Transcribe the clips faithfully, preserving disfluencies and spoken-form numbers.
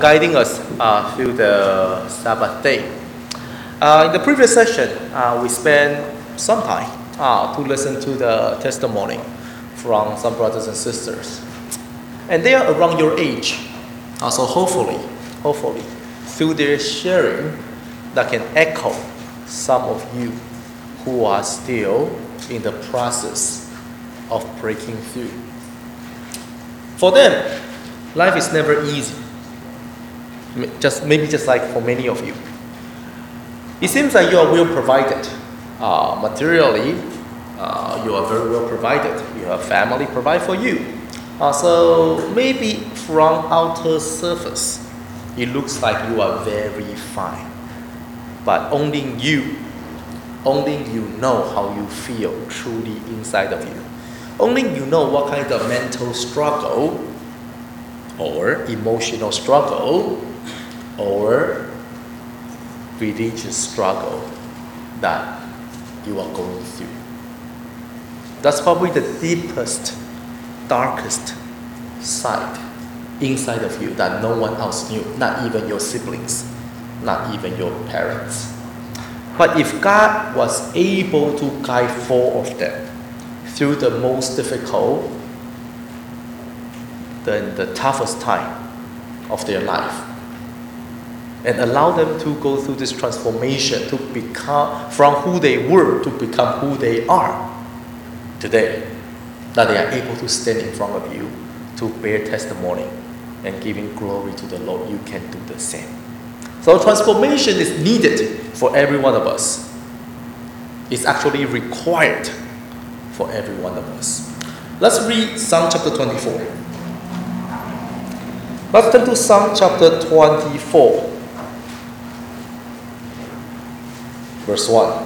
guiding us uh, through the Sabbath day. Uh, in the previous session, uh, we spent some time uh, to listen to the testimony from some brothers and sisters. And they are around your age. Uh, so hopefully, hopefully, through their sharing, that can echo some of you who are still in the process of breaking through. For them, life is never easy. Just maybe just like for many of you. It seems like you are well provided. Uh, materially, uh, you are very well provided. You have family provide for you. Uh, so maybe from outer surface, it looks like you are very fine. But only you, only you know how you feel truly inside of you. Only you know what kind of mental struggle or emotional struggle or religious struggle that you are going through. That's probably the deepest, darkest side inside of you that no one else knew, not even your siblings, not even your parents. But if God was able to guide four of them through the most difficult, the, the toughest time of their life, and allow them to go through this transformation to become from who they were to become who they are today, that they are able to stand in front of you to bear testimony and giving glory to the Lord, you can do the same. So transformation is needed for every one of us. It's actually required for every one of us. Let's read Psalm chapter twenty-four. Let's turn to Psalm chapter twenty-four. Verse one.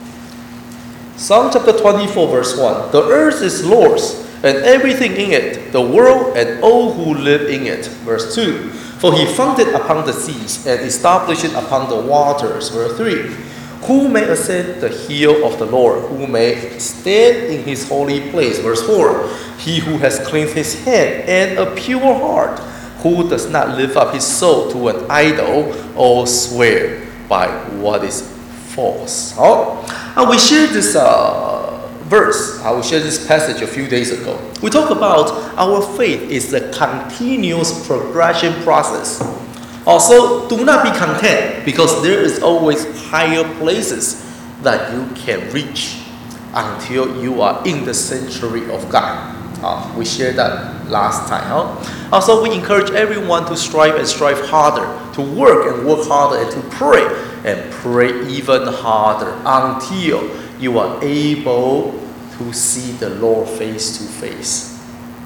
Psalm chapter twenty-four, verse one. The earth is Lord's, and everything in it, the world and all who live in it. Verse two. For he founded upon the seas and established it upon the waters. Verse three. Who may ascend the hill of the Lord? Who may stand in his holy place? Verse four. He who has cleansed his hand and a pure heart, who does not lift up his soul to an idol or swear by what is false. Oh, uh, we shared this uh, verse, uh, we shared this passage a few days ago. We talk about our faith is a continuous progression process. Also, do not be content because there is always higher places that you can reach until you are in the sanctuary of God. Uh, we shared that last time. Huh? Also, we encourage everyone to strive and strive harder, to work and work harder, and to pray and pray even harder until you are able to see the Lord face to face.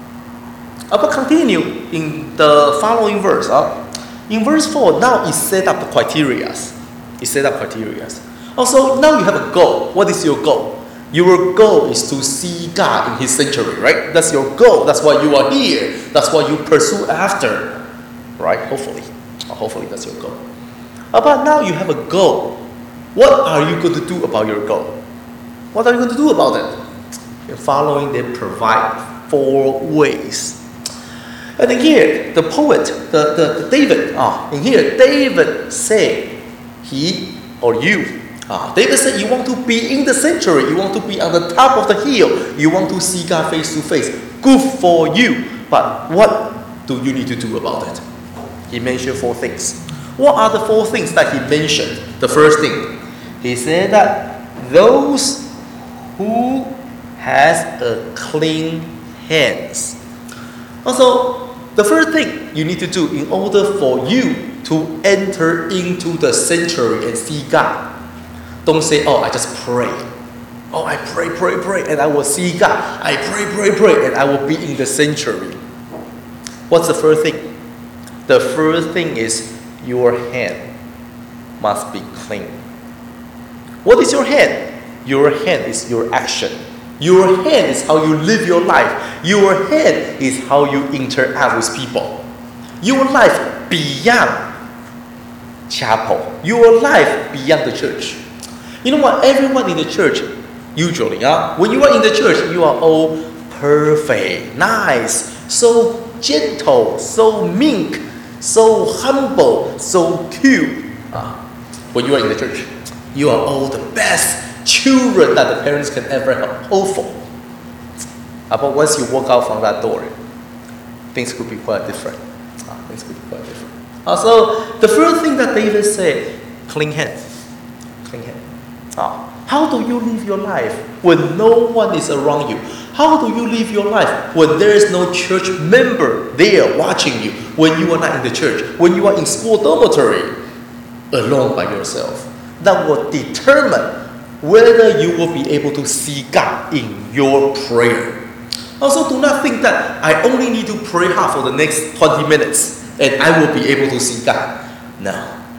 Uh, but continue in the following verse. Uh, in verse four, now it set up the criteria. It set up criteria. Also, now you have a goal. What is your goal? Your goal is to see God in his sanctuary, right? That's your goal. That's why you are here. That's what you pursue after, right? Hopefully. Hopefully that's your goal. But now you have a goal. What are you going to do about your goal? What are you going to do about it? You're following them provide four ways. And then here, the poet, the, the, the David, ah, in here, David said, he or you, Ah, David said you want to be in the sanctuary, you want to be on the top of the hill, you want to see God face to face. Good for you. But what do you need to do about it? He mentioned four things. What are the four things that he mentioned? The first thing, he said that those who has a clean hands. Also, the first thing you need to do in order for you to enter into the sanctuary and see God. Don't say, oh, I just pray. Oh, I pray, pray, pray, and I will see God. I pray, pray, pray, and I will be in the sanctuary. What's the first thing? The first thing is your hand must be clean. What is your hand? Your hand is your action. Your hand is how you live your life. Your hand is how you interact with people. Your life beyond chapel. Your life beyond the church. You know what? Everyone in the church, usually, uh, when you are in the church, you are all perfect, nice, so gentle, so meek, so humble, so cute. Uh, when you are in the church, you are all the best children that the parents can ever hope for. Uh, but once you walk out from that door, things could be quite different. Uh, things could be quite different. Uh, so the first thing that David said, clean hands. Clean hands. Uh, how do you live your life when no one is around you? How do you live your life when there is no church member there watching you? When you are not in the church? When you are in school dormitory, alone by yourself? That will determine whether you will be able to see God in your prayer. Also, do not think that I only need to pray hard for the next twenty minutes and I will be able to see God. No.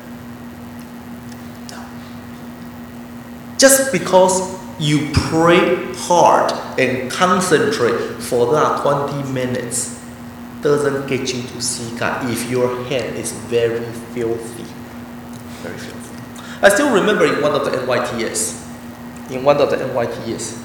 No. Just because you pray hard and concentrate for that twenty minutes doesn't get you to see God if your hand is very filthy. Very filthy. I still remember in one of the N Y T S, in one of the N Y T S,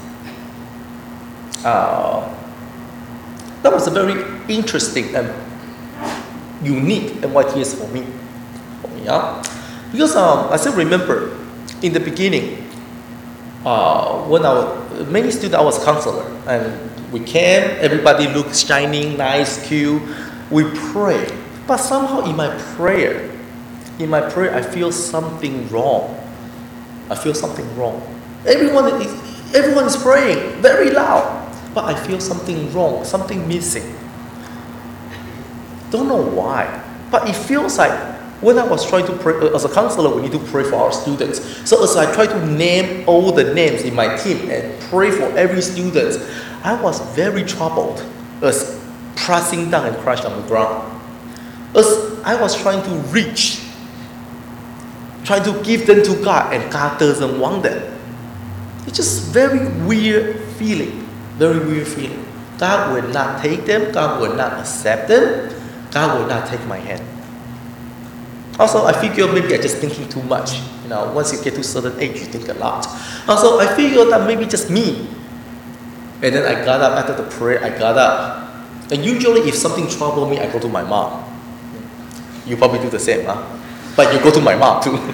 uh, that was a very interesting and unique N Y T S for me. For me, yeah? Because um, I still remember in the beginning, uh, when I was, many students, I was a counselor, and we came, everybody looked shining, nice, cute. We pray, but somehow in my prayer, in my prayer, I feel something wrong. I feel something wrong. Everyone is, everyone is praying very loud. But I feel something wrong, something missing. Don't know why, but it feels like when I was trying to pray, as a counselor, we need to pray for our students. So as I try to name all the names in my team and pray for every student, I was very troubled as pressing down and crash on the ground. As I was trying to reach, trying to give them to God, and God doesn't want them. It's just very weird feeling. Very weird feeling. God will not take them. God will not accept them. God will not take my hand. Also, I figure maybe I'm just thinking too much. You know, once you get to a certain age, you think a lot. Also, I figure that maybe just me. And then I got up after the prayer. I got up, and usually, if something troubles me, I go to my mom. You probably do the same, huh? But you go to my mom too.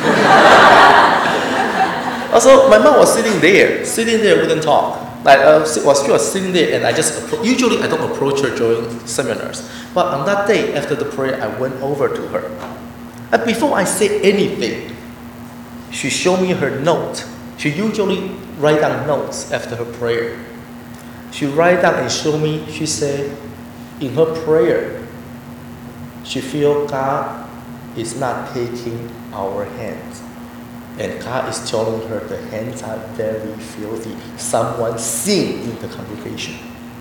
Also, my mom was sitting there, sitting there, wouldn't talk. Like, uh, was, she was sitting there, and I just, appro- usually I don't approach her during seminars. But on that day, after the prayer, I went over to her. And before I said anything, she showed me her note. She usually write down notes after her prayer. She write down and show me, she said, in her prayer, she feel God is not taking our hands. And God is telling her the hands are very filthy. Someone sin in the congregation.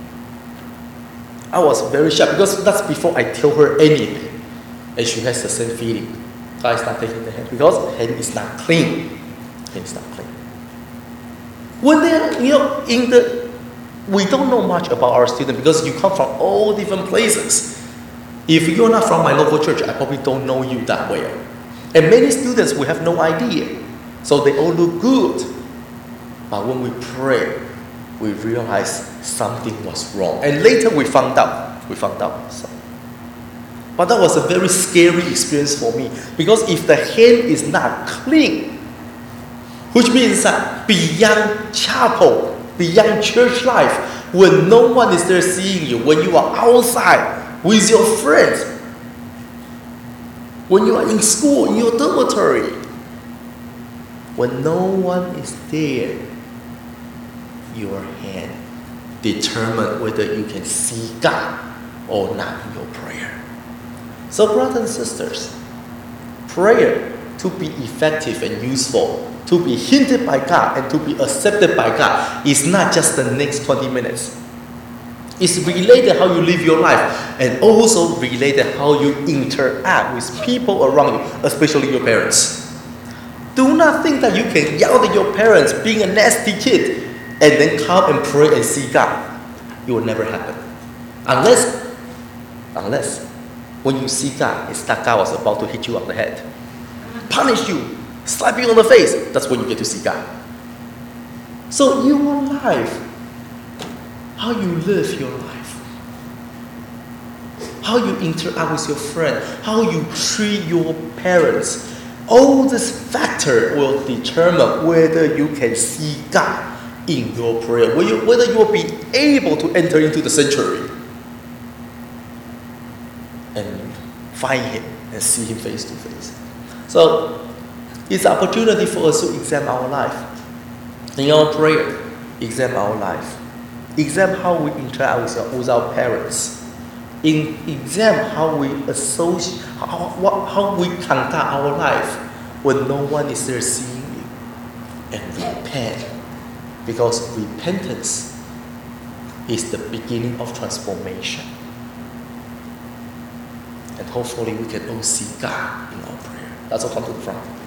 I was very shocked because that's before I tell her anything. And she has the same feeling. God is not taking the hand because the hand is not clean. Hand is not clean. When they are, you know, in the, we don't know much about our students because you come from all different places. If you're not from my local church, I probably don't know you that well. And many students, we have no idea. So they all look good. But when we pray, we realize something was wrong. And later we found out. We found out. So. But that was a very scary experience for me. Because if the hand is not clean, which means that beyond chapel, beyond church life, when no one is there seeing you, when you are outside with your friends, when you are in school, in your dormitory, when no one is there, your hand determines whether you can see God or not in your prayer. So brothers and sisters, prayer to be effective and useful, to be hindered by God and to be accepted by God is not just the next twenty minutes. It's related how you live your life and also related how you interact with people around you, especially your parents. Do not think that you can yell at your parents being a nasty kid and then come and pray and see God. It will never happen. Unless, unless when you see God, it's that God was about to hit you on the head, punish you, slap you on the face. That's when you get to see God. So your life, how you live your life, how you interact with your friend, how you treat your parents. All this factor will determine whether you can see God in your prayer, whether you, whether you will be able to enter into the sanctuary and find Him and see Him face to face. So it's an opportunity for us to examine our life. In our prayer, examine our life. Examine how we interact with our, with our parents. In, examine how we associate, how, what, how we conduct our life when no one is there seeing you. And repent. Because repentance is the beginning of transformation. And hopefully we can all see God in our prayer. Let's all come to the front.